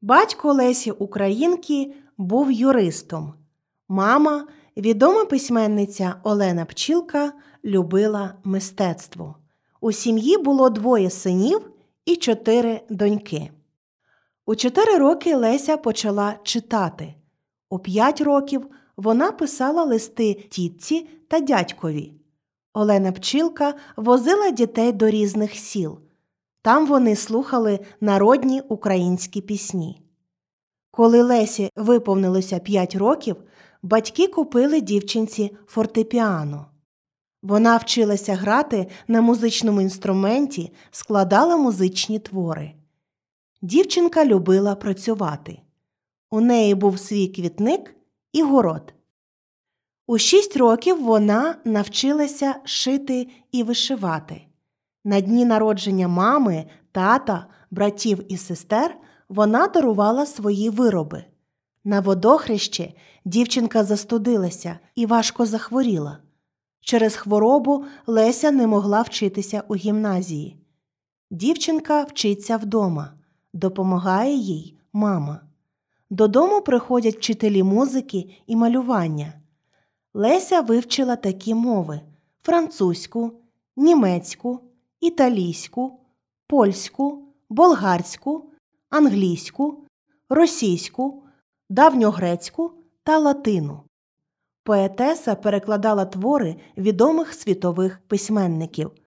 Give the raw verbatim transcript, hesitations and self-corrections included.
Батько Лесі Українки був юристом. Мама, відома письменниця Олена Пчілка, любила мистецтво. У сім'ї було двоє синів і чотири доньки. У чотири роки Леся почала читати. У п'ять років вона писала листи тітці та дядькові. Олена Пчілка возила дітей до різних сіл. Там вони слухали народні українські пісні. Коли Лесі виповнилося п'ять років, батьки купили дівчинці фортепіано. Вона вчилася грати на музичному інструменті, складала музичні твори. Дівчинка любила працювати. У неї був свій квітник і город. У шість років вона навчилася шити і вишивати. На дні народження мами, тата, братів і сестер вона дарувала свої вироби. На водохрещі дівчинка застудилася і важко захворіла. Через хворобу Леся не могла вчитися у гімназії. Дівчинка вчиться вдома. Допомагає їй мама. Додому приходять вчителі музики і малювання. Леся вивчила такі мови – французьку, німецьку, італійську, польську, болгарську, англійську, російську, давньогрецьку та латину. Поетеса перекладала твори відомих світових письменників